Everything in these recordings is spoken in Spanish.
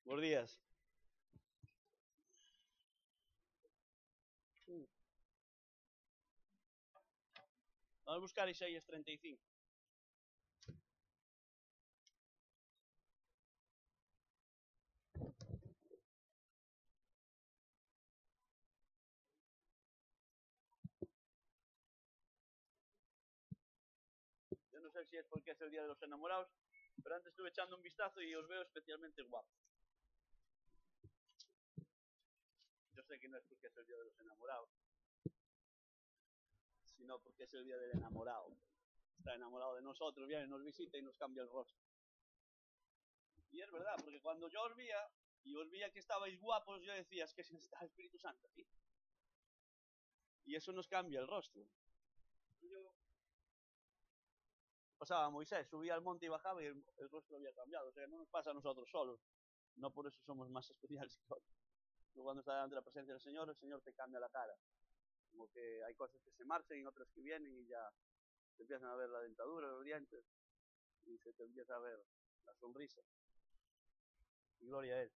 Buenos días. Vamos a buscar Isaías 35. Yo no sé si es porque es el Día de los Enamorados, pero antes estuve echando un vistazo y os veo especialmente guapos. Yo sé que no es porque es el Día de los Enamorados, sino porque es el Día del Enamorado. Está enamorado de nosotros, viene, nos visita y nos cambia el rostro. Y es verdad, porque cuando yo os veía que estabais guapos, yo decía, es que está el Espíritu Santo aquí. Y eso nos cambia el rostro. Yo pasaba a Moisés, subía al monte y bajaba y el rostro había cambiado. O sea, no nos pasa a nosotros solos. No por eso somos más especiales que otros. Cuando estás delante de la presencia del Señor, el Señor te cambia la cara. Como que hay cosas que se marchan y otras que vienen y ya te empiezan a ver la dentadura, los dientes y se te empieza a ver la sonrisa. Y gloria a Él.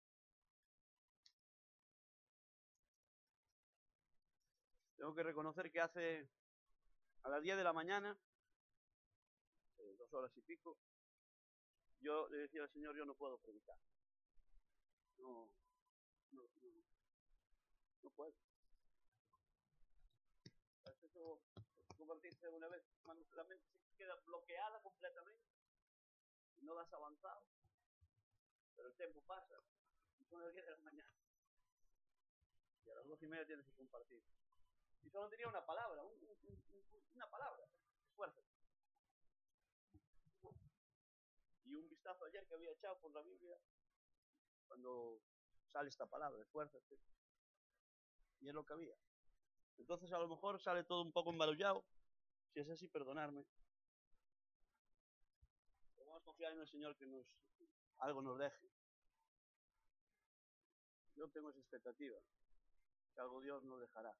Tengo que reconocer que hace a las 10 de la mañana, 2 horas y pico, yo le decía al Señor, yo no puedo predicar. No, no, no, no puedo. ¿Sabes eso? Convertirse una vez, cuando la mente se queda bloqueada completamente y no das avanzado, pero el tiempo pasa y son las 10 de la mañana y a las 2:30 tienes que compartir. Y solo tenía una palabra, una palabra, esfuérzate. Y un vistazo ayer que había echado por la Biblia, cuando sale esta palabra, esfuérzate, y es lo que había. Entonces a lo mejor sale todo un poco embarullado. Si es así, perdonarme. Pero vamos a confiar en el Señor que algo nos deje. Yo tengo esa expectativa, que algo Dios nos dejará.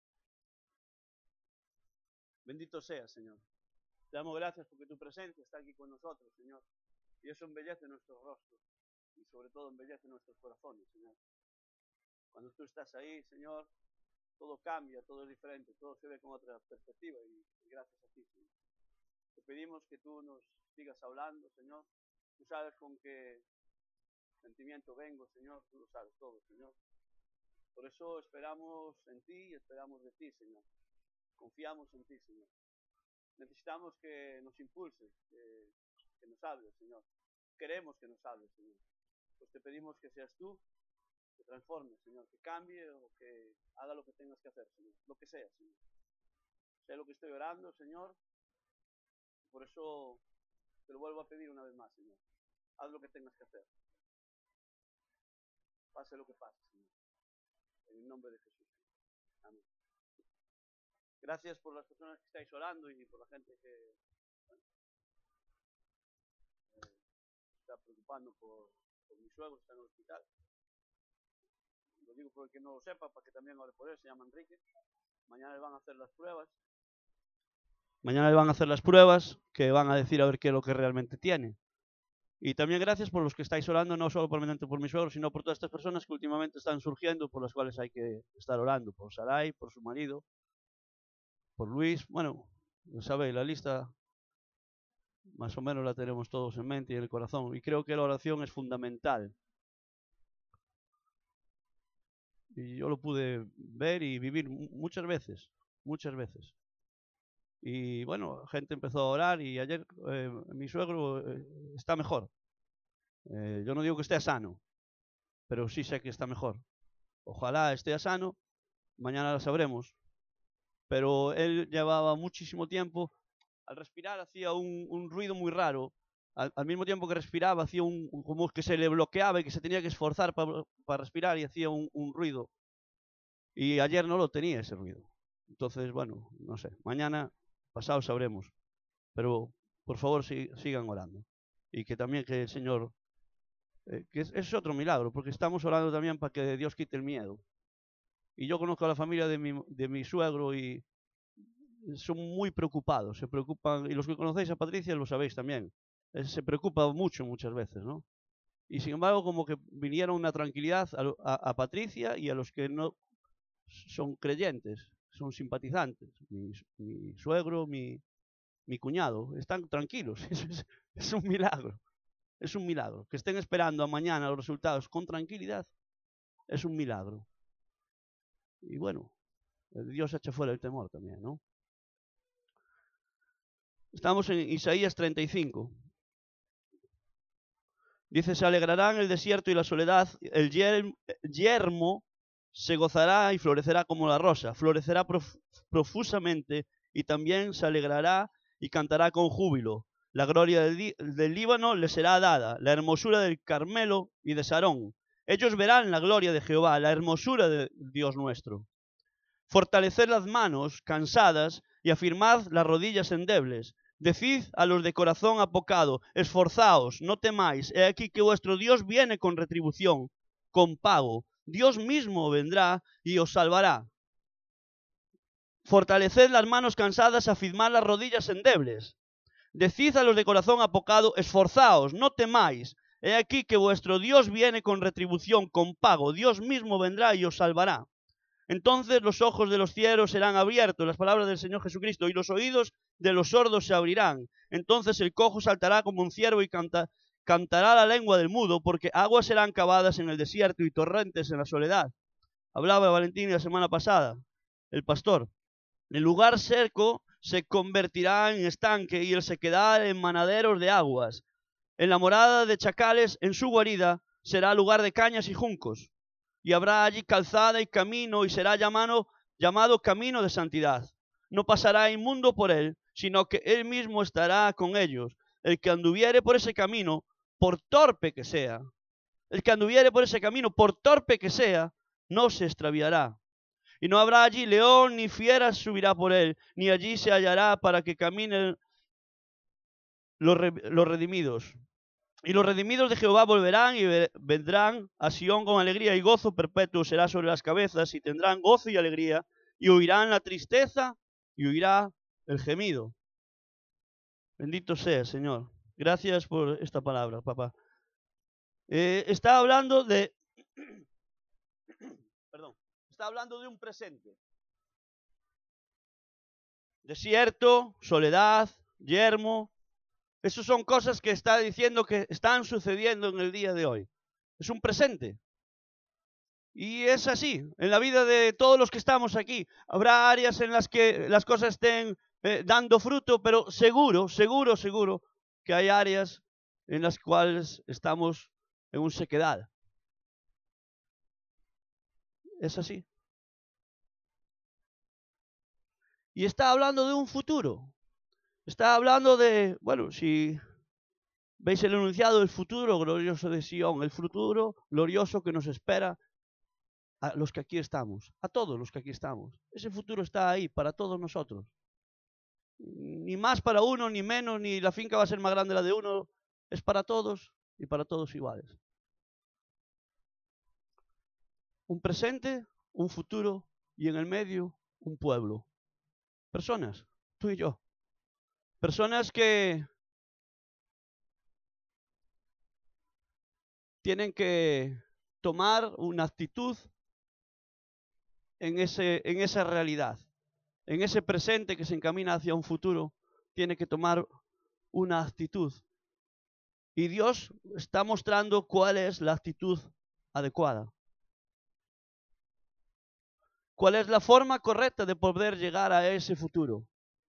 Bendito sea, Señor. Te damos gracias porque tu presencia está aquí con nosotros, Señor. Y eso embellece nuestros rostros y sobre todo embellece nuestros corazones, Señor. Cuando tú estás ahí, Señor, todo cambia, todo es diferente, todo se ve con otra perspectiva y gracias a ti, Señor. Te pedimos que tú nos sigas hablando, Señor. Tú sabes con qué sentimiento vengo, Señor, tú lo sabes todo, Señor. Por eso esperamos en ti y esperamos de ti, Señor. Confiamos en ti, Señor. Necesitamos que nos impulses, que nos hables, Señor. Queremos que nos hables, Señor. Pues te pedimos que seas tú, que transformes, Señor, que cambie o que haga lo que tengas que hacer, Señor. Lo que sea, Señor. Sé lo que estoy orando, Señor. Por eso te lo vuelvo a pedir una vez más, Señor. Haz lo que tengas que hacer. Pase lo que pase, Señor. En el nombre de Jesús. Amén. Gracias por las personas que estáis orando y por la gente que está preocupando por mi suegro que está en el hospital. Lo digo por el que no lo sepa, para que también ore por él. Se llama Enrique. Mañana le van a hacer las pruebas. Mañana le van a hacer las pruebas que van a decir a ver qué es lo que realmente tiene. Y también gracias por los que estáis orando, no solo por mi suegro, sino por todas estas personas que últimamente están surgiendo, por las cuales hay que estar orando. Por Sarai, por su marido, por Luis. Bueno, sabéis, la lista más o menos la tenemos todos en mente y en el corazón. Y creo que la oración es fundamental. Y yo lo pude ver y vivir muchas veces, muchas veces. Y bueno, gente empezó a orar y ayer mi suegro está mejor. Yo no digo que esté sano, pero sí sé que está mejor. Ojalá esté sano, mañana lo sabremos. Pero él llevaba muchísimo tiempo, al respirar hacía un ruido muy raro. Al mismo tiempo que respiraba, hacía como que se le bloqueaba y que se tenía que esforzar para respirar y hacía un ruido. Y ayer no lo tenía ese ruido. Entonces, bueno, no sé, mañana pasado sabremos. Pero por favor sigan orando. Y que también que el Señor, que es otro milagro, porque estamos orando también para que Dios quite el miedo. Y yo conozco a la familia de mi suegro y son muy preocupados, se preocupan, y los que conocéis a Patricia lo sabéis también, se preocupa mucho muchas veces, ¿no? Y sin embargo, como que vinieron una tranquilidad a Patricia y a los que no son creyentes, son simpatizantes. Mi suegro, mi cuñado, están tranquilos. Es un milagro. Es un milagro. Que estén esperando a mañana los resultados con tranquilidad es un milagro. Y bueno, Dios echa fuera el temor también, ¿no? Estamos en Isaías 35. Dice, se alegrarán el desierto y la soledad, el yermo se gozará y florecerá como la rosa, florecerá profusamente y también se alegrará y cantará con júbilo. La gloria del Líbano le será dada, la hermosura del Carmelo y de Sarón. Ellos verán la gloria de Jehová, la hermosura de Dios nuestro. Fortaleced las manos cansadas y afirmad las rodillas endebles. Decid a los de corazón apocado, esforzaos, no temáis, he aquí que vuestro Dios viene con retribución, con pago. Dios mismo vendrá y os salvará. Fortaleced las manos cansadas, afirmad las rodillas endebles. Decid a los de corazón apocado, esforzaos, no temáis, he aquí que vuestro Dios viene con retribución, con pago. Dios mismo vendrá y os salvará. Entonces los ojos de los ciegos serán abiertos, las palabras del Señor Jesucristo, y los oídos de los sordos se abrirán. Entonces el cojo saltará como un ciervo y cantará la lengua del mudo, porque aguas serán cavadas en el desierto y torrentes en la soledad. Hablaba Valentín la semana pasada, el pastor. El lugar seco se convertirá en estanque y el sequedal en manaderos de aguas. En la morada de chacales, en su guarida, será lugar de cañas y juncos. Y habrá allí calzada y camino, y será llamado camino de santidad. No pasará inmundo por él, sino que él mismo estará con ellos. El que anduviere por ese camino, por torpe que sea, el que anduviere por ese camino, por torpe que sea, no se extraviará. Y no habrá allí león ni fiera subirá por él, ni allí se hallará para que caminen los redimidos. Y los redimidos de Jehová volverán y vendrán a Sión con alegría y gozo perpetuo será sobre las cabezas y tendrán gozo y alegría y huirán la tristeza y huirá el gemido. Bendito sea, Señor. Gracias por esta palabra, papá. Está hablando de... Perdón. Está hablando de un presente. Desierto, soledad, yermo. Esas son cosas que está diciendo que están sucediendo en el día de hoy. Es un presente. Y es así, en la vida de todos los que estamos aquí. Habrá áreas en las que las cosas estén dando fruto, pero seguro que hay áreas en las cuales estamos en un sequedad. Es así. Y está hablando de un futuro. Está hablando de, bueno, si veis el enunciado, el futuro glorioso de Sion, el futuro glorioso que nos espera a los que aquí estamos, a todos los que aquí estamos. Ese futuro está ahí para todos nosotros. Ni más para uno, ni menos, ni la finca va a ser más grande la de uno. Es para todos y para todos iguales. Un presente, un futuro y en el medio un pueblo. Personas, tú y yo. Personas que tienen que tomar una actitud en esa realidad. En ese presente que se encamina hacia un futuro, tiene que tomar una actitud. Y Dios está mostrando cuál es la actitud adecuada. ¿Cuál es la forma correcta de poder llegar a ese futuro?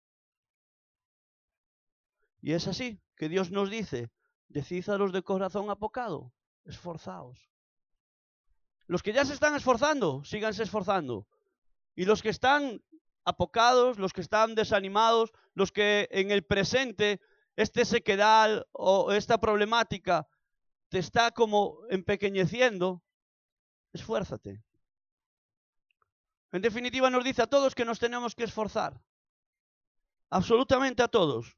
Y es así que Dios nos dice, decid a los de corazón apocado, esforzaos. Los que ya se están esforzando, síganse esforzando. Y los que están apocados, los que están desanimados, los que en el presente este sequedal o esta problemática te está como empequeñeciendo, esfuérzate. En definitiva nos dice a todos que nos tenemos que esforzar. Absolutamente a todos.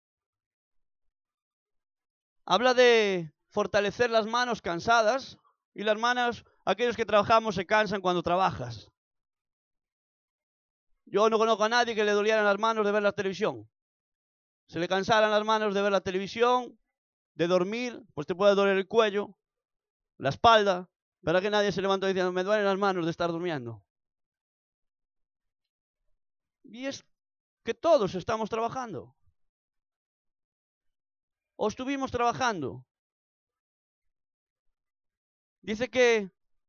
Habla de fortalecer las manos cansadas y las manos, aquellos que trabajamos se cansan cuando trabajas. Yo no conozco a nadie que le dolieran las manos de ver la televisión. Se le cansaran las manos de ver la televisión, de dormir, pues te puede doler el cuello. la espalda. ¿Verdad que nadie se levantó diciendo, me duelen las manos de estar durmiendo? Y es que todos estamos trabajando. O estuvimos trabajando. Dice que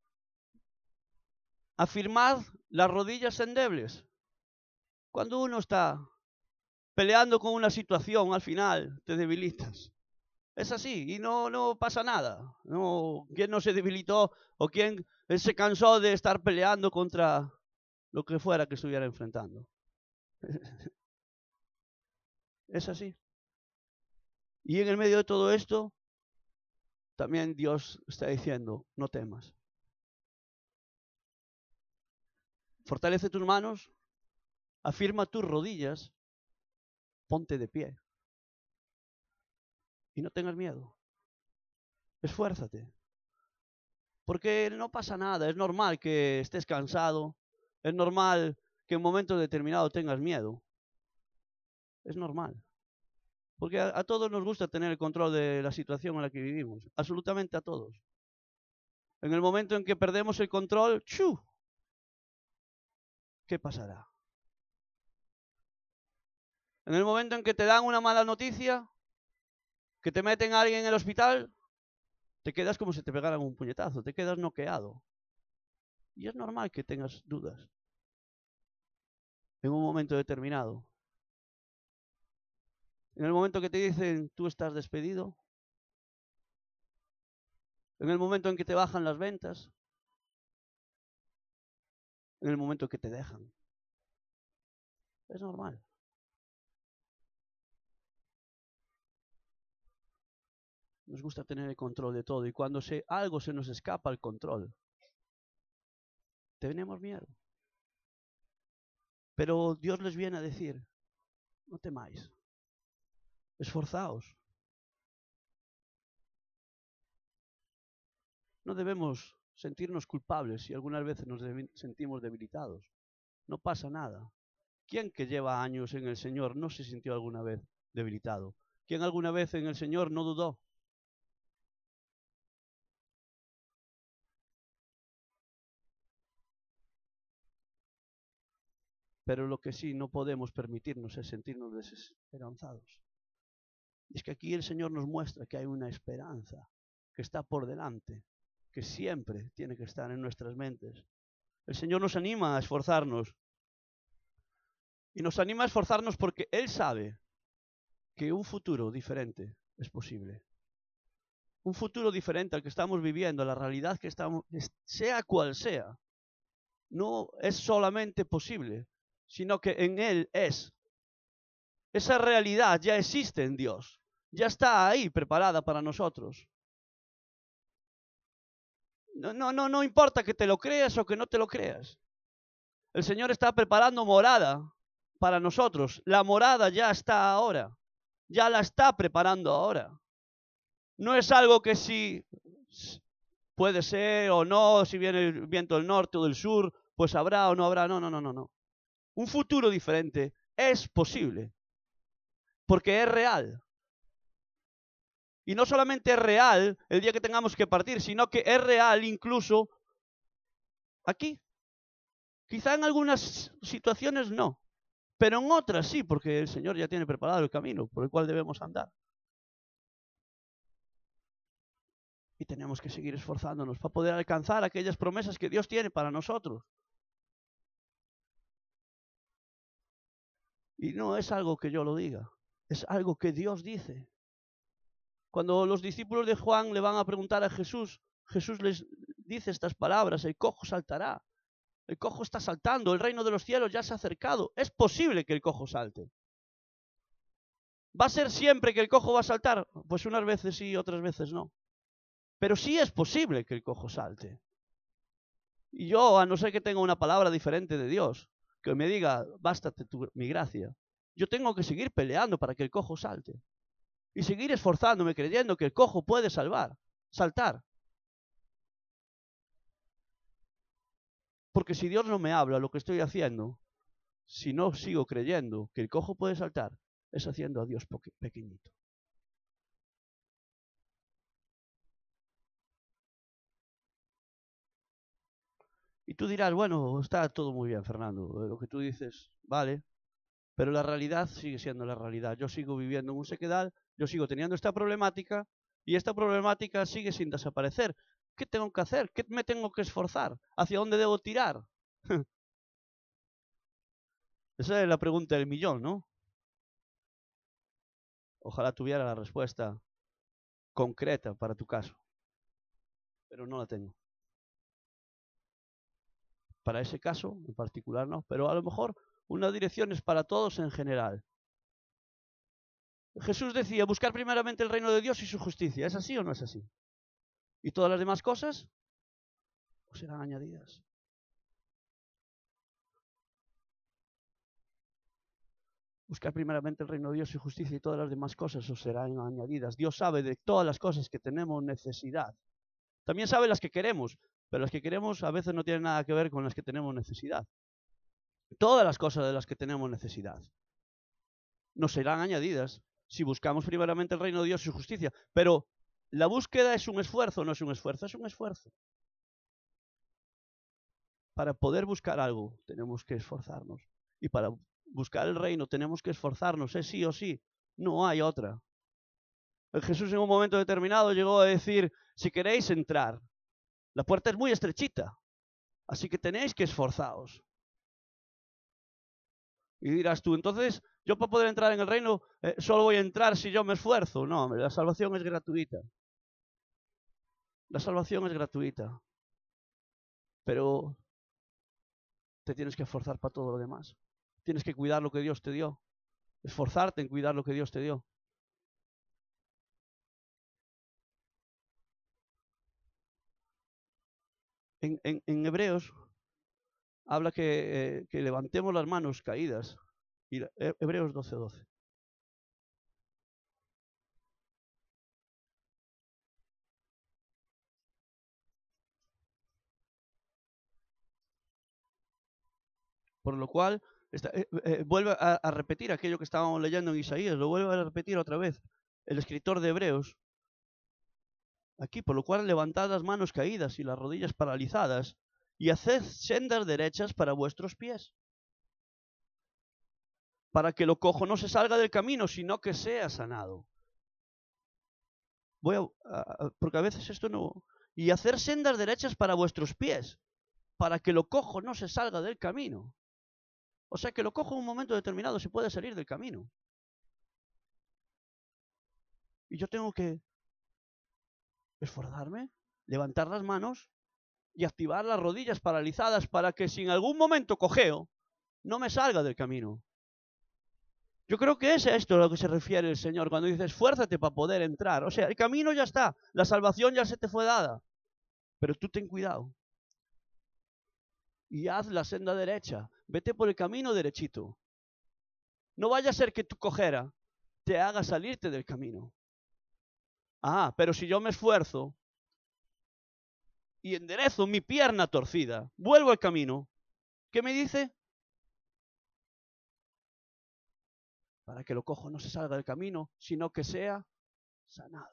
afirmad las rodillas endebles. Cuando uno está peleando con una situación, al final te debilitas. Es así y no pasa nada. No, ¿quién no se debilitó o quién se cansó de estar peleando contra lo que fuera que estuviera enfrentando? Es así. Y en el medio de todo esto, también Dios está diciendo, no temas. Fortalece tus manos, afirma tus rodillas, ponte de pie. Y no tengas miedo. Esfuérzate. Porque no pasa nada, es normal que estés cansado, es normal que en un momento determinado tengas miedo. Es normal. Porque a todos nos gusta tener el control de la situación en la que vivimos. Absolutamente a todos. En el momento en que perdemos el control, ¡chu! ¿Qué pasará? En el momento en que te dan una mala noticia, que te meten a alguien en el hospital, te quedas como si te pegaran un puñetazo, te quedas noqueado. Y es normal que tengas dudas en un momento determinado. En el momento que te dicen, tú estás despedido, en el momento en que te bajan las ventas, en el momento que te dejan. Es normal. Nos gusta tener el control de todo y cuando algo se nos escapa al control, tenemos miedo. Pero Dios les viene a decir, no temáis, esforzaos. No debemos sentirnos culpables si algunas veces nos sentimos debilitados. No pasa nada. ¿Quién que lleva años en el Señor no se sintió alguna vez debilitado? ¿Quién alguna vez en el Señor no dudó? Pero lo que sí no podemos permitirnos es sentirnos desesperanzados. Y es que aquí el Señor nos muestra que hay una esperanza que está por delante, que siempre tiene que estar en nuestras mentes. El Señor nos anima a esforzarnos. Y nos anima a esforzarnos porque Él sabe que un futuro diferente es posible. Un futuro diferente al que estamos viviendo, la realidad que estamos, sea cual sea, no es solamente posible, sino que en Él es. Esa realidad ya existe en Dios, ya está ahí preparada para nosotros. No importa que te lo creas o que no te lo creas. El Señor está preparando morada para nosotros. La morada ya está ahora, ya la está preparando ahora. No es algo que si puede ser o no, si viene el viento del norte o del sur, pues habrá o no habrá. No. Un futuro diferente es posible, porque es real. Y no solamente es real el día que tengamos que partir, sino que es real incluso aquí. Quizá en algunas situaciones no, pero en otras sí, porque el Señor ya tiene preparado el camino por el cual debemos andar. Y tenemos que seguir esforzándonos para poder alcanzar aquellas promesas que Dios tiene para nosotros. Y no es algo que yo lo diga, es algo que Dios dice. Cuando los discípulos de Juan le van a preguntar a Jesús, Jesús les dice estas palabras, el cojo saltará, el cojo está saltando, el reino de los cielos ya se ha acercado, es posible que el cojo salte. ¿Va a ser siempre que el cojo va a saltar? Pues unas veces sí, otras veces no. Pero sí es posible que el cojo salte. Y yo, a no ser que tenga una palabra diferente de Dios, que me diga, bástate mi gracia, yo tengo que seguir peleando para que el cojo salte. Y seguir esforzándome creyendo que el cojo puede saltar. Porque si Dios no me habla lo que estoy haciendo, si no sigo creyendo que el cojo puede saltar, es haciendo a Dios pequeñito. Y tú dirás, bueno, está todo muy bien, Fernando, lo que tú dices, vale, pero la realidad sigue siendo la realidad. Yo sigo viviendo en un sequedal, yo sigo teniendo esta problemática y esta problemática sigue sin desaparecer. ¿Qué tengo que hacer? ¿Qué me tengo que esforzar? ¿Hacia dónde debo tirar? Esa es la pregunta del millón, ¿no? Ojalá tuviera la respuesta concreta para tu caso, pero no la tengo. Para ese caso en particular no, pero a lo mejor una dirección es para todos en general. Jesús decía, buscar primeramente el reino de Dios y su justicia. ¿Es así o no es así? ¿Y todas las demás cosas? Pues serán añadidas. Buscar primeramente el reino de Dios y justicia y todas las demás cosas os serán añadidas. Dios sabe de todas las cosas que tenemos necesidad. También sabe las que queremos, pero las que queremos a veces no tienen nada que ver con las que tenemos necesidad. Todas las cosas de las que tenemos necesidad nos serán añadidas si buscamos primeramente el reino de Dios y su justicia. Pero la búsqueda es un esfuerzo, no es un esfuerzo, es un esfuerzo. Para poder buscar algo tenemos que esforzarnos. Y para buscar el reino tenemos que esforzarnos, es sí o sí, no hay otra. Jesús en un momento determinado llegó a decir, si queréis entrar, la puerta es muy estrechita, así que tenéis que esforzaros. Y dirás tú, entonces, yo para poder entrar en el reino, solo voy a entrar si yo me esfuerzo. No, la salvación es gratuita. La salvación es gratuita. Pero te tienes que esforzar para todo lo demás. Tienes que cuidar lo que Dios te dio. Esforzarte en cuidar lo que Dios te dio. En Hebreos habla que levantemos las manos caídas. Y Hebreos 12:12. Por lo cual, vuelve a repetir aquello que estábamos leyendo en Isaías, lo vuelve a repetir otra vez el escritor de Hebreos. Aquí, por lo cual, levantad las manos caídas y las rodillas paralizadas y haced sendas derechas para vuestros pies, para que lo cojo no se salga del camino, sino que sea sanado. Porque a veces esto no... Y hacer sendas derechas para vuestros pies, para que lo cojo no se salga del camino. O sea que lo cojo en un momento determinado se puede salir del camino. Y yo tengo que esforzarme, levantar las manos y activar las rodillas paralizadas para que si en algún momento cojeo, no me salga del camino. Yo creo que es esto a lo que se refiere el Señor cuando dice esfuérzate para poder entrar. O sea, el camino ya está, la salvación ya se te fue dada, pero tú ten cuidado. Y haz la senda derecha, vete por el camino derechito. No vaya a ser que tu cojera te haga salirte del camino. Ah, pero si yo me esfuerzo y enderezo mi pierna torcida, vuelvo al camino, ¿qué me dice? Para que lo cojo no se salga del camino, sino que sea sanado.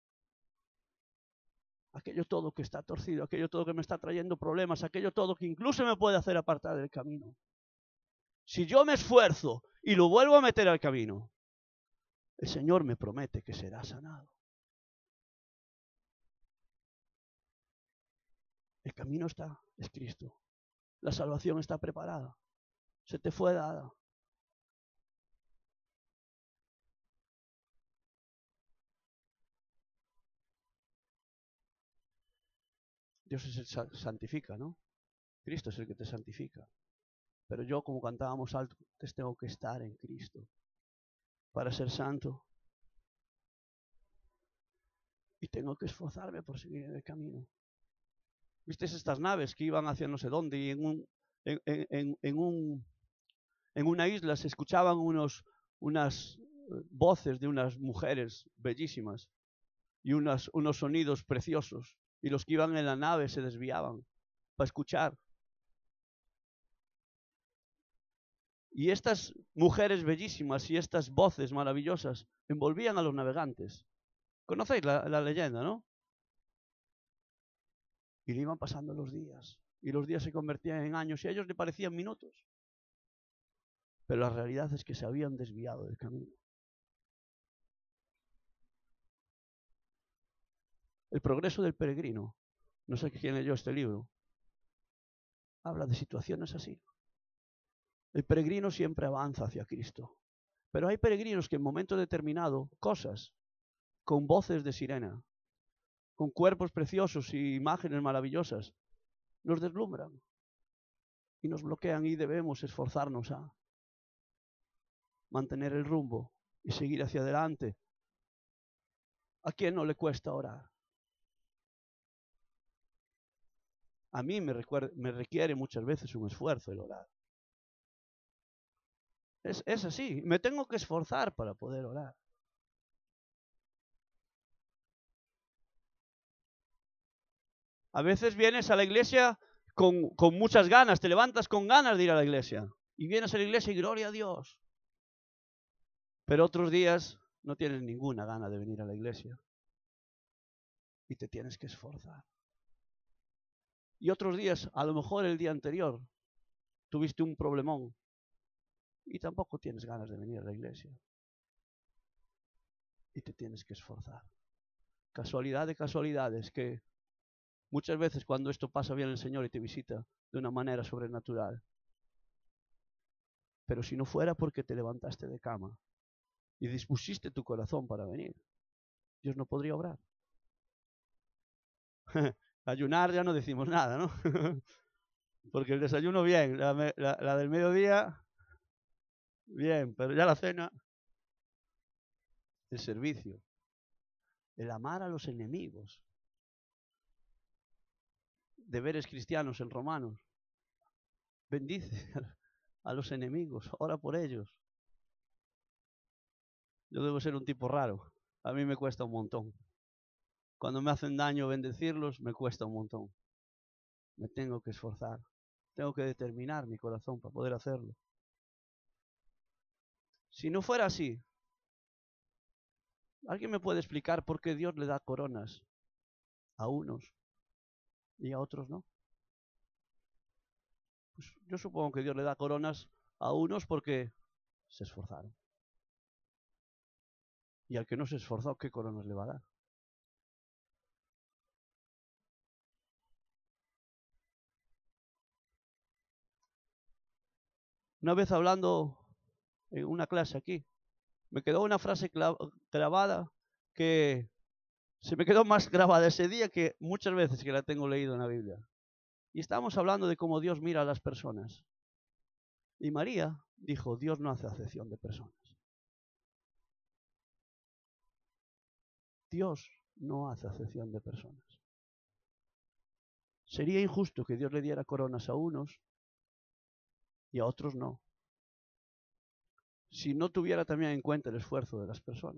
Aquello todo que está torcido, aquello todo que me está trayendo problemas, aquello todo que incluso me puede hacer apartar del camino. Si yo me esfuerzo y lo vuelvo a meter al camino, el Señor me promete que será sanado. El camino está, es Cristo. La salvación está preparada. Se te fue dada. Dios es el que santifica, ¿no? Cristo es el que te santifica. Pero yo, como cantábamos alto, tengo que estar en Cristo para ser santo. Y tengo que esforzarme por seguir en el camino. ¿Viste estas naves que iban hacia no sé dónde y en una isla se escuchaban unas voces de unas mujeres bellísimas y unos sonidos preciosos y los que iban en la nave se desviaban para escuchar? Y estas mujeres bellísimas y estas voces maravillosas envolvían a los navegantes. ¿Conocéis la leyenda, no? Y le iban pasando los días y los días se convertían en años y a ellos le parecían minutos. Pero la realidad es que se habían desviado del camino. El progreso del peregrino, no sé quién leyó este libro, habla de situaciones así. El peregrino siempre avanza hacia Cristo. Pero hay peregrinos que en momento determinado, cosas, con voces de sirena, con cuerpos preciosos y imágenes maravillosas, nos deslumbran y nos bloquean y debemos esforzarnos a mantener el rumbo y seguir hacia adelante. ¿A quién no le cuesta orar? A mí me requiere muchas veces un esfuerzo el orar. Es así, me tengo que esforzar para poder orar. A veces vienes a la iglesia con muchas ganas, te levantas con ganas de ir a la iglesia. Y vienes a la iglesia y gloria a Dios. Pero otros días no tienes ninguna gana de venir a la iglesia. Y te tienes que esforzar. Y otros días, a lo mejor el día anterior, tuviste un problemón. Y tampoco tienes ganas de venir a la iglesia. Y te tienes que esforzar. Casualidad de casualidades que muchas veces cuando esto pasa viene el Señor y te visita de una manera sobrenatural. Pero si no fuera porque te levantaste de cama y dispusiste tu corazón para venir, Dios no podría obrar. Ayunar ya no decimos nada, ¿no? Porque el desayuno bien, la del mediodía bien, pero ya la cena, el servicio, el amar a los enemigos. Deberes cristianos en Romanos. Bendice a los enemigos, ora por ellos. Yo debo ser un tipo raro. A mí me cuesta un montón. Cuando me hacen daño bendecirlos, me cuesta un montón. Me tengo que esforzar. Tengo que determinar mi corazón para poder hacerlo. Si no fuera así, ¿alguien me puede explicar por qué Dios le da coronas a unos y a otros no? Pues yo supongo que Dios le da coronas a unos porque se esforzaron. Y al que no se esforzó, ¿qué coronas le va a dar? Una vez hablando en una clase aquí, me quedó una frase grabada que se me quedó más grabada ese día que muchas veces que la tengo leído en la Biblia. Y estábamos hablando de cómo Dios mira a las personas. Y María dijo, Dios no hace acepción de personas. Dios no hace acepción de personas. Sería injusto que Dios le diera coronas a unos y a otros no, si no tuviera también en cuenta el esfuerzo de las personas.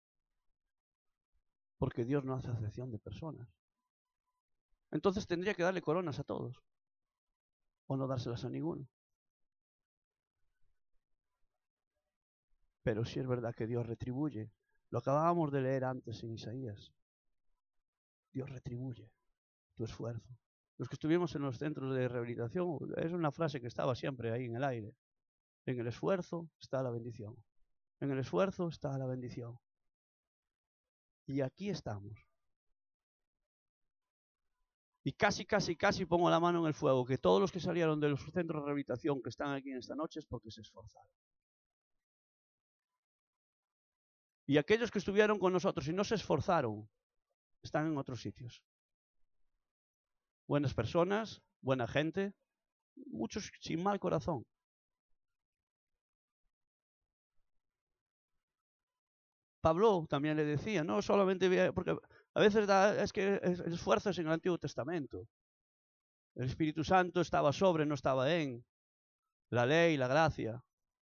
Porque Dios no hace acepción de personas. Entonces tendría que darle coronas a todos, o no dárselas a ninguno. Pero sí es verdad que Dios retribuye. Lo acabábamos de leer antes en Isaías. Dios retribuye tu esfuerzo. Los que estuvimos en los centros de rehabilitación, es una frase que estaba siempre ahí en el aire. En el esfuerzo está la bendición. En el esfuerzo está la bendición. Y aquí estamos. Y casi pongo la mano en el fuego, que todos los que salieron de los centros de rehabilitación que están aquí en esta noche es porque se esforzaron. Y aquellos que estuvieron con nosotros y no se esforzaron, están en otros sitios. Buenas personas, buena gente, muchos sin mal corazón. Pablo también le decía, no solamente, porque a veces es que el esfuerzo es en el Antiguo Testamento. El Espíritu Santo estaba sobre, no estaba en. La ley, la gracia.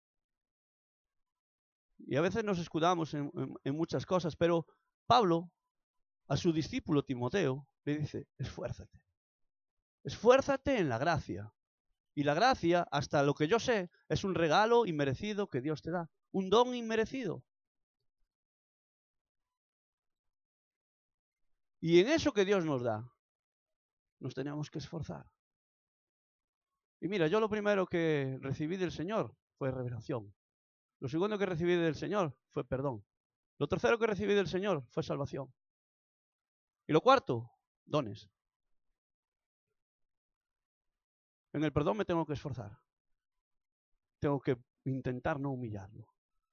Y a veces nos escudamos en muchas cosas, pero Pablo, a su discípulo Timoteo, le dice, esfuérzate. Esfuérzate en la gracia. Y la gracia, hasta lo que yo sé, es un regalo inmerecido que Dios te da. Un don inmerecido. Y en eso que Dios nos da, nos tenemos que esforzar. Y mira, yo lo primero que recibí del Señor fue revelación. Lo segundo que recibí del Señor fue perdón. Lo tercero que recibí del Señor fue salvación. Y lo cuarto, dones. En el perdón me tengo que esforzar. Tengo que intentar no humillarlo.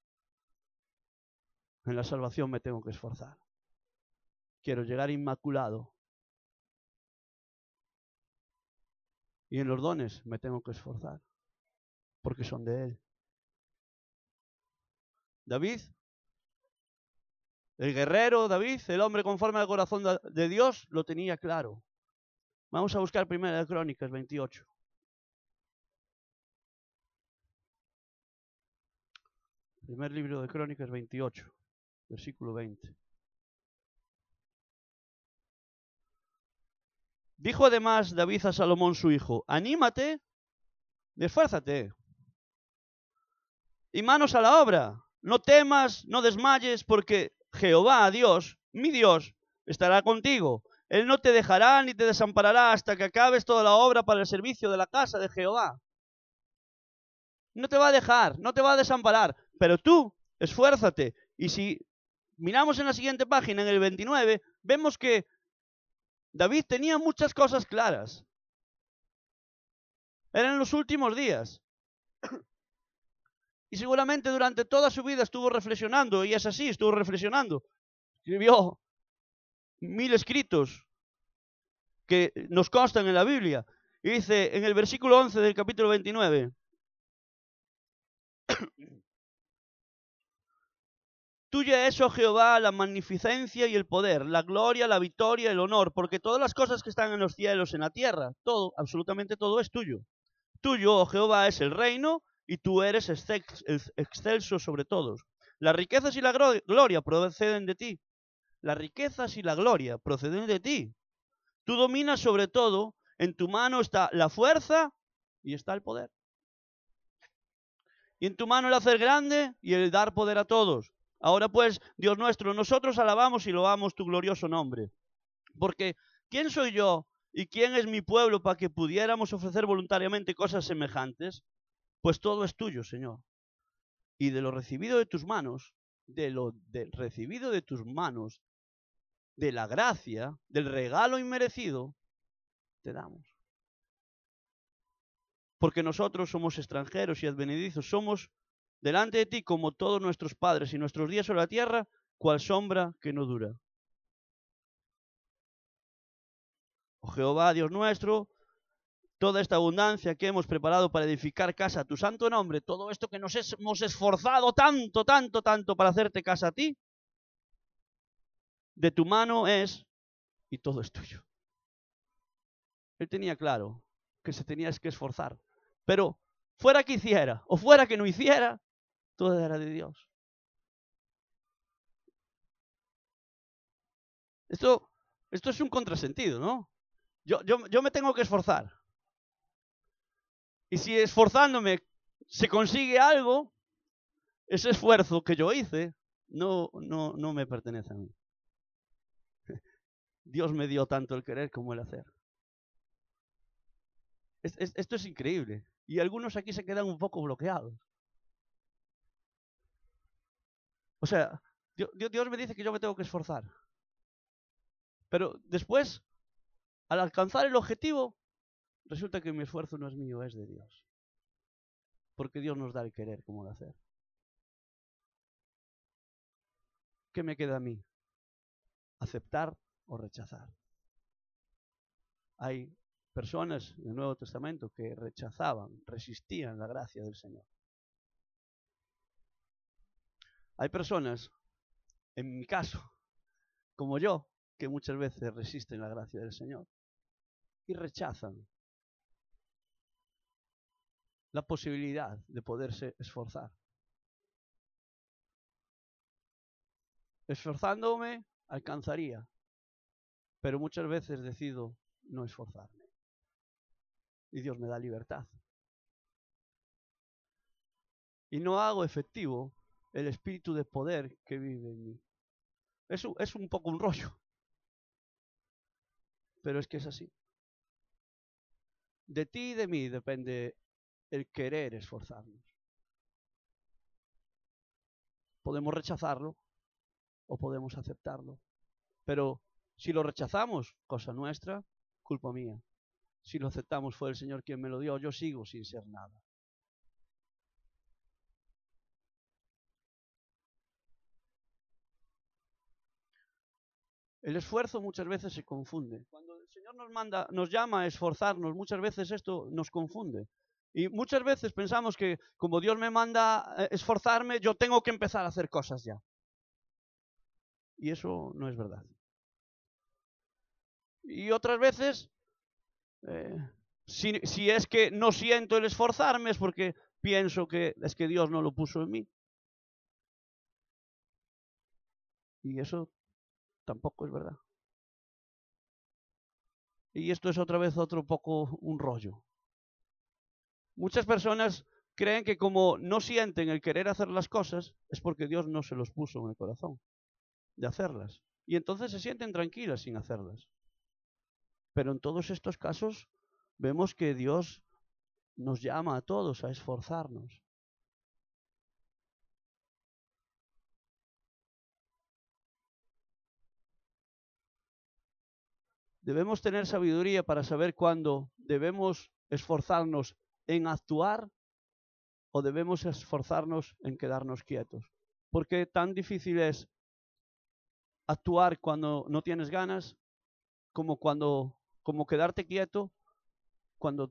En la salvación me tengo que esforzar. Quiero llegar inmaculado. Y en los dones me tengo que esforzar. Porque son de Él. David, el guerrero David, el hombre conforme al corazón de Dios, lo tenía claro. Vamos a buscar Primera de Crónicas 28. Primer libro de Crónicas 28, versículo 20. Dijo además David a Salomón su hijo: anímate, esfuérzate y manos a la obra. No temas, no desmayes, porque Jehová, Dios, mi Dios, estará contigo. Él no te dejará ni te desamparará hasta que acabes toda la obra para el servicio de la casa de Jehová. No te va a dejar, no te va a desamparar, pero tú esfuérzate. Y si miramos en la siguiente página, en el 29, vemos que David tenía muchas cosas claras. Eran los últimos días. Y seguramente durante toda su vida estuvo reflexionando, y es así, estuvo reflexionando. Escribió 1000 escritos que nos constan en la Biblia. Y dice en el versículo 11 del capítulo 29, tuya es, oh Jehová, la magnificencia y el poder, la gloria, la victoria, el honor, porque todas las cosas que están en los cielos, en la tierra, todo, absolutamente todo es tuyo. Tuyo, oh Jehová, es el reino, y tú eres excelso sobre todos. Las riquezas y la gloria proceden de ti. Las riquezas y la gloria proceden de ti. Tú dominas sobre todo, en tu mano está la fuerza y está el poder. Y en tu mano el hacer grande y el dar poder a todos. Ahora pues, Dios nuestro, nosotros alabamos y loamos tu glorioso nombre. Porque, ¿quién soy yo y quién es mi pueblo para que pudiéramos ofrecer voluntariamente cosas semejantes? Pues todo es tuyo, Señor. Y de lo recibido de tus manos, recibido de tus manos, de la gracia, del regalo inmerecido, te damos. Porque nosotros somos extranjeros y advenedizos, somos delante de ti como todos nuestros padres, y nuestros días sobre la tierra, cual sombra que no dura. Oh Jehová, Dios nuestro, toda esta abundancia que hemos preparado para edificar casa a tu santo nombre, todo esto que nos hemos esforzado tanto, tanto, tanto para hacerte casa a ti, de tu mano es, y todo es tuyo. Él tenía claro que se tenía que esforzar, pero fuera que hiciera o fuera que no hiciera, todo era de Dios. Esto es un contrasentido, ¿no? Yo me tengo que esforzar. Y si esforzándome se consigue algo, ese esfuerzo que yo hice no me pertenece a mí. Dios me dio tanto el querer como el hacer. Esto es increíble. Y algunos aquí se quedan un poco bloqueados. O sea, Dios me dice que yo me tengo que esforzar. Pero después, al alcanzar el objetivo, resulta que mi esfuerzo no es mío, es de Dios. Porque Dios nos da el querer como el hacer. ¿Qué me queda a mí? ¿Aceptar o rechazar? Hay personas en el Nuevo Testamento que rechazaban, resistían la gracia del Señor. Hay personas, en mi caso, como yo, que muchas veces resisten la gracia del Señor y rechazan la posibilidad de poderse esforzar. Esforzándome alcanzaría, pero muchas veces decido no esforzarme. Y Dios me da libertad. Y no hago efectivo el espíritu de poder que vive en mí. Es un poco un rollo, pero es que es así. De ti y de mí depende el querer esforzarnos. Podemos rechazarlo o podemos aceptarlo. Pero si lo rechazamos, cosa nuestra, culpa mía. Si lo aceptamos, fue el Señor quien me lo dio, yo sigo sin ser nada. El esfuerzo muchas veces se confunde. Cuando el Señor nos llama a esforzarnos, muchas veces esto nos confunde. Y muchas veces pensamos que como Dios me manda a esforzarme, yo tengo que empezar a hacer cosas ya. Y eso no es verdad. Y otras veces, si es que no siento el esforzarme, es porque pienso que es que Dios no lo puso en mí. Y eso tampoco es verdad. Y esto es otra vez otro poco un rollo. Muchas personas creen que como no sienten el querer hacer las cosas, es porque Dios no se los puso en el corazón de hacerlas. Y entonces se sienten tranquilas sin hacerlas. Pero en todos estos casos vemos que Dios nos llama a todos a esforzarnos. Debemos tener sabiduría para saber cuándo debemos esforzarnos en actuar o debemos esforzarnos en quedarnos quietos. Porque tan difícil es actuar cuando no tienes ganas como quedarte quieto cuando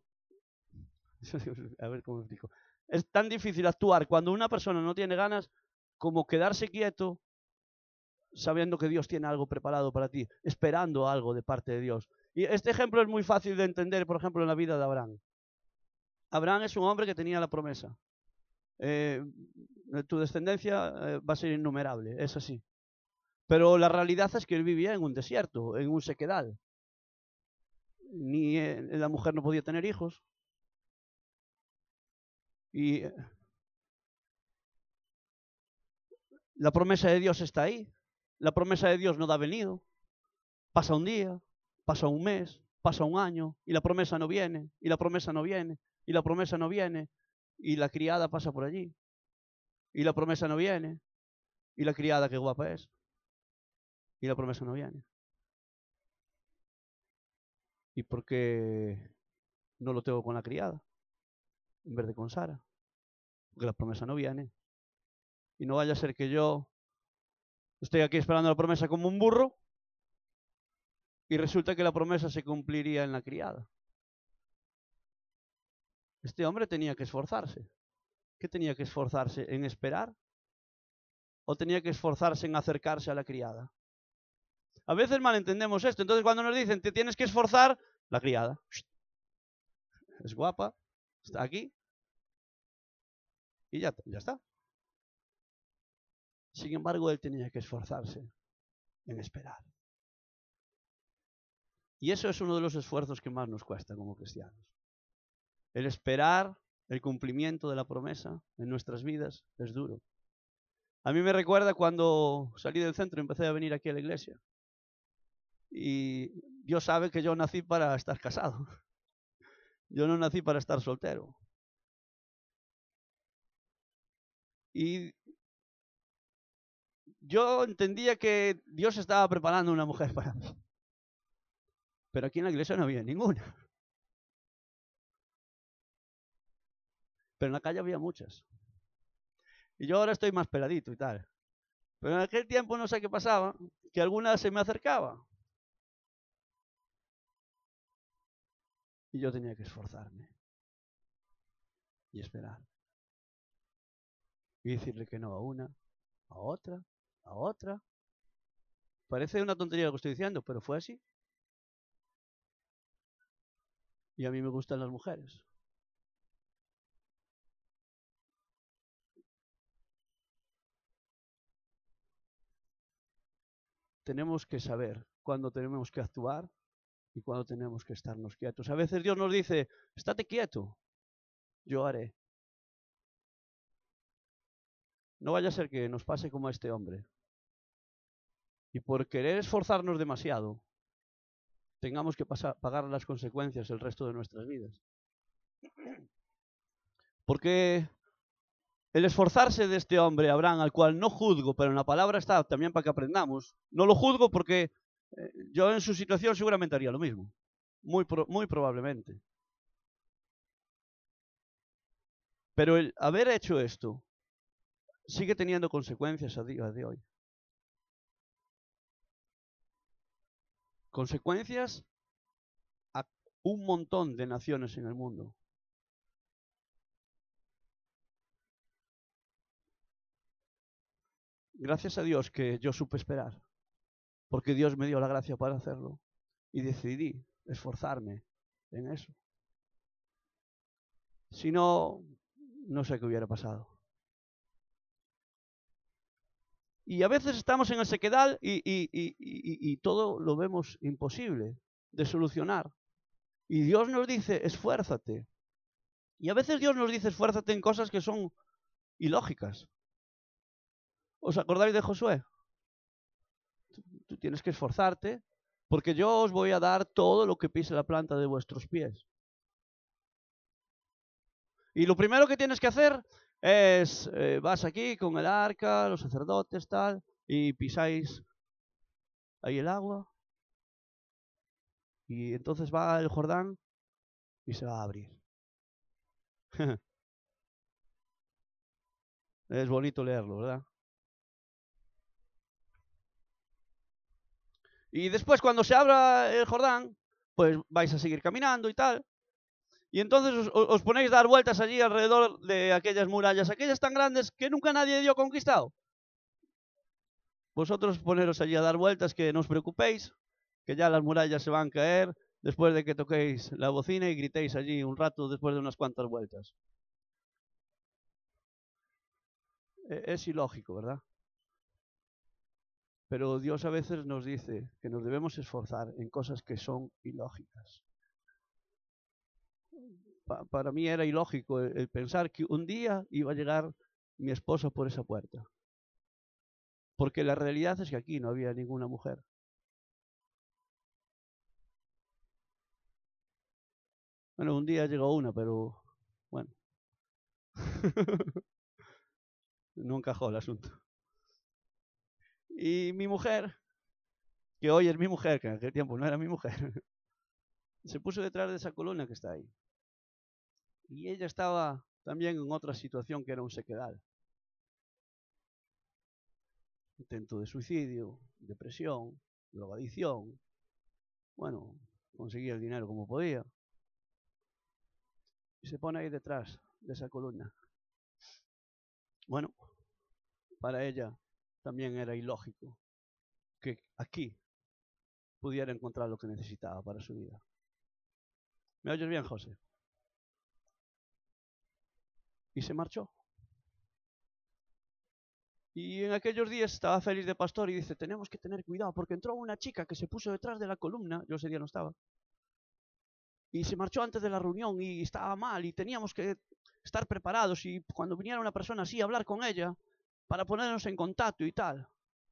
a ver cómo explico. Es tan difícil actuar cuando una persona no tiene ganas como quedarse quieto sabiendo que Dios tiene algo preparado para ti, esperando algo de parte de Dios. Y este ejemplo es muy fácil de entender, por ejemplo, en la vida de Abraham. Abraham es un hombre que tenía la promesa. Tu descendencia va a ser innumerable, es así. Pero la realidad es que él vivía en un desierto, en un sequedal. Ni la mujer no podía tener hijos. Y la promesa de Dios está ahí. La promesa de Dios no da venido. Pasa un día, pasa un mes, pasa un año, y la promesa no viene, y la promesa no viene, y la promesa no viene, y la criada pasa por allí, y la promesa no viene, y la criada qué guapa es, y la promesa no viene. ¿Y por qué no lo tengo con la criada en vez de con Sara? Porque la promesa no viene. Y no vaya a ser que yo estoy aquí esperando la promesa como un burro y resulta que la promesa se cumpliría en la criada. Este hombre tenía que esforzarse. ¿Qué tenía que esforzarse? ¿En esperar? ¿O tenía que esforzarse en acercarse a la criada? A veces malentendemos esto. Entonces cuando nos dicen te tienes que esforzar, la criada es guapa, está aquí y ya está. Sin embargo, él tenía que esforzarse en esperar. Y eso es uno de los esfuerzos que más nos cuesta como cristianos. El esperar el cumplimiento de la promesa en nuestras vidas es duro. A mí me recuerda cuando salí del centro y empecé a venir aquí a la iglesia. Y Dios sabe que yo nací para estar casado. Yo no nací para estar soltero. Y yo entendía que Dios estaba preparando una mujer para mí. Pero aquí en la iglesia no había ninguna. Pero en la calle había muchas. Y yo ahora estoy más peladito y tal. Pero en aquel tiempo no sé qué pasaba, que alguna se me acercaba. Y yo tenía que esforzarme. Y esperar. Y decirle que no a una, a otra, a otra. Parece una tontería lo que estoy diciendo, pero fue así. Y a mí me gustan las mujeres. Tenemos que saber cuándo tenemos que actuar y cuándo tenemos que estarnos quietos. A veces Dios nos dice, estate quieto, yo haré. No vaya a ser que nos pase como a este hombre. Y por querer esforzarnos demasiado, tengamos que pagar las consecuencias el resto de nuestras vidas. Porque el esforzarse de este hombre, Abraham, al cual no juzgo, pero en la palabra está también para que aprendamos, no lo juzgo porque yo en su situación seguramente haría lo mismo, muy probablemente. Pero el haber hecho esto sigue teniendo consecuencias a día de hoy. Consecuencias a un montón de naciones en el mundo. Gracias a Dios que yo supe esperar, porque Dios me dio la gracia para hacerlo y decidí esforzarme en eso. Si no, no sé qué hubiera pasado. Y a veces estamos en el sequedal y todo lo vemos imposible de solucionar. Y Dios nos dice, esfuérzate. Y a veces Dios nos dice, esfuérzate en cosas que son ilógicas. ¿Os acordáis de Josué? Tú tienes que esforzarte porque yo os voy a dar todo lo que pise la planta de vuestros pies. Y lo primero que tienes que hacer es, vas aquí con el arca, los sacerdotes, tal, y pisáis ahí el agua. Y entonces va el Jordán y se va a abrir. Es bonito leerlo, ¿verdad? Y después cuando se abra el Jordán, pues vais a seguir caminando y tal. Y entonces os ponéis a dar vueltas allí alrededor de aquellas murallas, aquellas tan grandes que nunca nadie dio conquistado. Vosotros poneros allí a dar vueltas, que no os preocupéis, que ya las murallas se van a caer después de que toquéis la bocina y gritéis allí un rato después de unas cuantas vueltas. Es ilógico, ¿verdad? Pero Dios a veces nos dice que nos debemos esforzar en cosas que son ilógicas. Para mí era ilógico el pensar que un día iba a llegar mi esposa por esa puerta. Porque la realidad es que aquí no había ninguna mujer. Bueno, un día llegó una, pero bueno. No encajó el asunto. Y mi mujer, que hoy es mi mujer, que en aquel tiempo no era mi mujer, se puso detrás de esa columna que está ahí. Y ella estaba también en otra situación que era un sequedal. Intento de suicidio, depresión, drogadicción. Bueno, conseguía el dinero como podía. Y se pone ahí detrás de esa columna. Bueno, para ella también era ilógico que aquí pudiera encontrar lo que necesitaba para su vida. ¿Me oyes bien, José? Y se marchó. Y en aquellos días estaba Félix de pastor y dice, tenemos que tener cuidado porque entró una chica que se puso detrás de la columna, yo ese día no estaba, y se marchó antes de la reunión y estaba mal y teníamos que estar preparados y cuando viniera una persona así hablar con ella para ponernos en contacto y tal.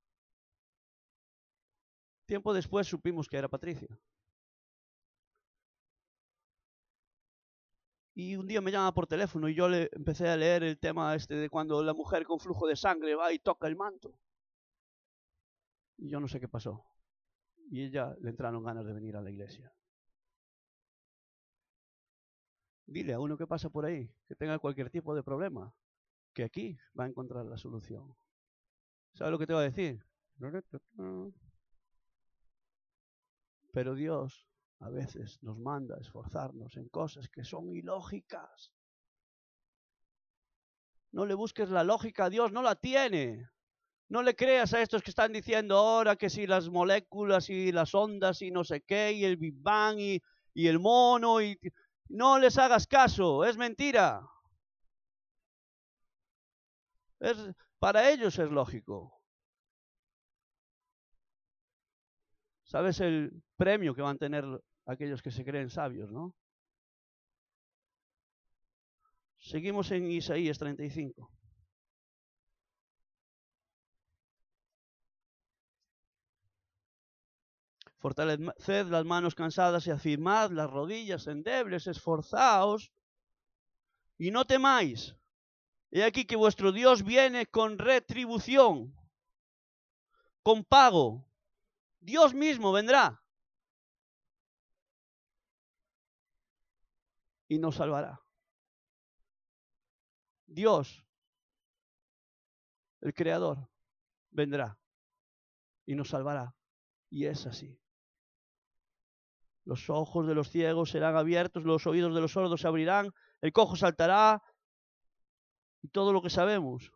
Tiempo después supimos que era Patricia. Y un día me llama por teléfono y yo le empecé a leer el tema este de cuando la mujer con flujo de sangre va y toca el manto. Y yo no sé qué pasó. Y ella le entraron ganas de venir a la iglesia. Dile a uno que pasa por ahí, que tenga cualquier tipo de problema, que aquí va a encontrar la solución. ¿Sabes lo que te va a decir? Pero Dios a veces nos manda a esforzarnos en cosas que son ilógicas. No le busques la lógica a Dios, no la tiene. No le creas a estos que están diciendo ahora que si las moléculas y las ondas y no sé qué, y el Big Bang y el mono, y no les hagas caso, es mentira. Para ellos es lógico. ¿Sabes el premio que van a tener aquellos que se creen sabios, no? Seguimos en Isaías 35. Fortaleced las manos cansadas y afirmad las rodillas endebles, esforzaos y no temáis. He aquí que vuestro Dios viene con retribución, con pago. Dios mismo vendrá y nos salvará. Dios, el Creador, vendrá y nos salvará. Y es así. Los ojos de los ciegos serán abiertos, los oídos de los sordos se abrirán, el cojo saltará y todo lo que sabemos.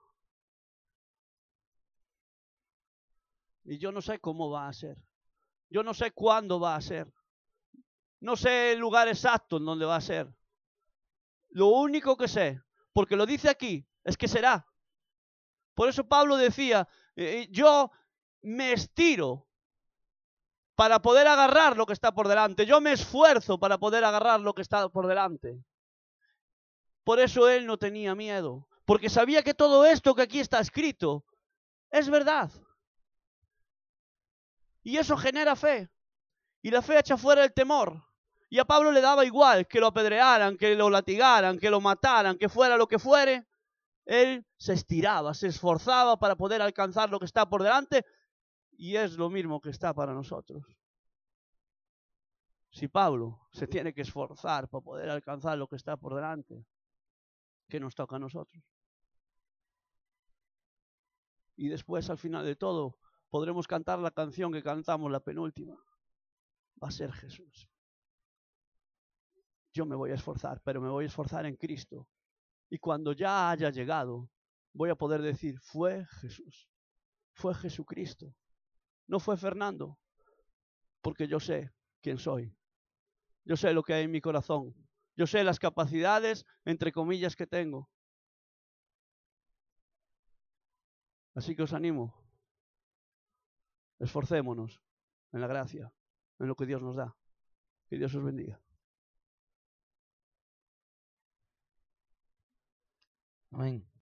Y yo no sé cómo va a ser. Yo no sé cuándo va a ser. No sé el lugar exacto en donde va a ser. Lo único que sé, porque lo dice aquí, es que será. Por eso Pablo decía, yo me estiro para poder agarrar lo que está por delante. Yo me esfuerzo para poder agarrar lo que está por delante. Por eso él no tenía miedo, porque sabía que todo esto que aquí está escrito es verdad. Y eso genera fe. Y la fe echa fuera el temor. Y a Pablo le daba igual que lo apedrearan, que lo latigaran, que lo mataran, que fuera lo que fuere. Él se estiraba, se esforzaba para poder alcanzar lo que está por delante. Y es lo mismo que está para nosotros. Si Pablo se tiene que esforzar para poder alcanzar lo que está por delante, ¿qué nos toca a nosotros? Y después, al final de todo, podremos cantar la canción que cantamos, la penúltima. Va a ser Jesús. Yo me voy a esforzar, pero me voy a esforzar en Cristo. Y cuando ya haya llegado, voy a poder decir, fue Jesús, fue Jesucristo. No fue Fernando, porque yo sé quién soy. Yo sé lo que hay en mi corazón. Yo sé las capacidades, entre comillas, que tengo. Así que os animo. Esforcémonos en la gracia, en lo que Dios nos da. Que Dios os bendiga. Amén.